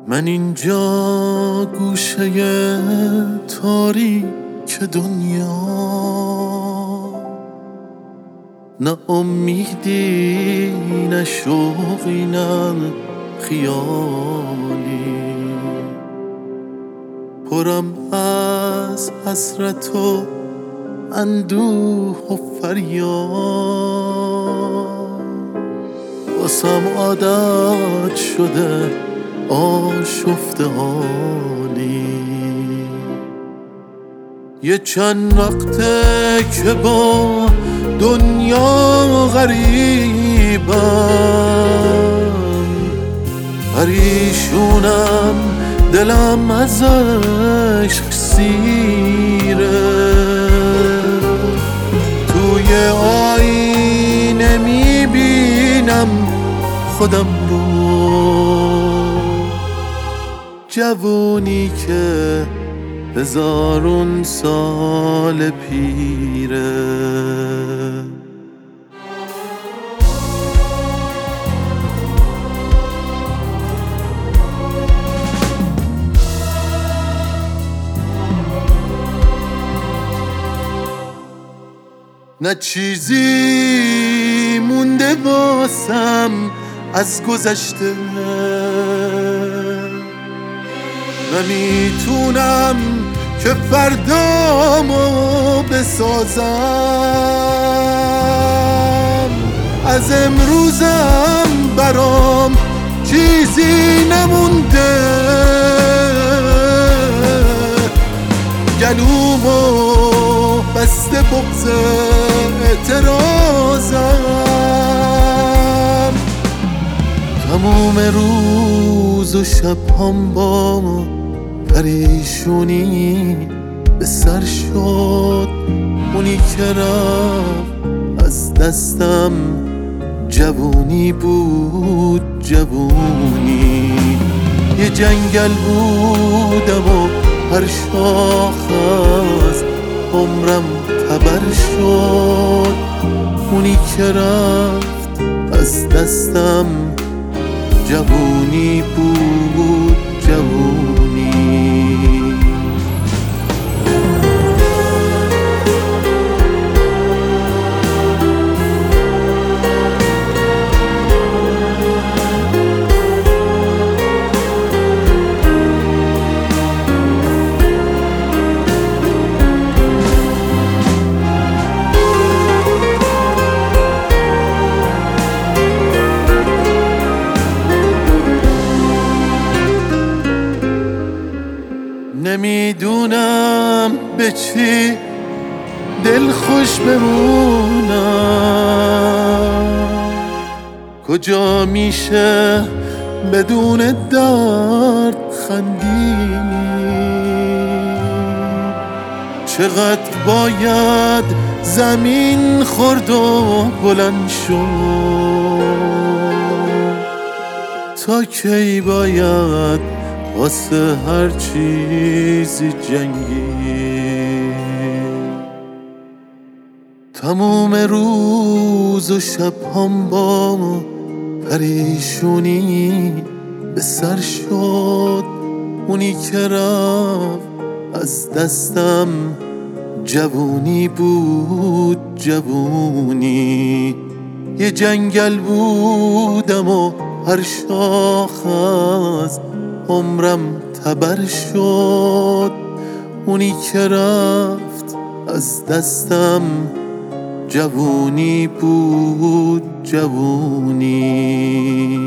من اینجا گوشه تاریک دنیا، نه امیدی نه شوقی نه خیالی، پرم از حسرت و اندوه و فریاد، واسم عادت شده آشفته حالی. یه چند وقته که با دنیا غریبم، پریشونم دلم از عشق سیره، توی آینه میبینم خودم رو، جوونی که هزارون سال پیره. نه چیزی مونده واسم از گذشته، نمیتونم که فردامو بسازم، از امروزم برام چیزی نمونده، گلومو بسته بغض اعتراضم، تموم روز و شبام با پریشونی به سر شد، اونی که رفت از دستم جوونی بود، جوونی. یه جنگل بودم و هر شاخ از عمرم تبر شد، اونی که رفت از دستم جوونی بود، جوونی. نمیدونم به چی دل خوش بمونم، کجا میشه بدون درد خندید، چقدر باید زمین خورد و بلند شد، تا کی باید واسه هر چیزی جنگی. تموم روز و شبام با پریشونی به سر شد، اونی که رفت از دستم جوونی بود، جوونی. یه جنگل بودم و هر شاخ از عمرم تبر شد، اونی که رفت از دستم جوونی بود، جوونی.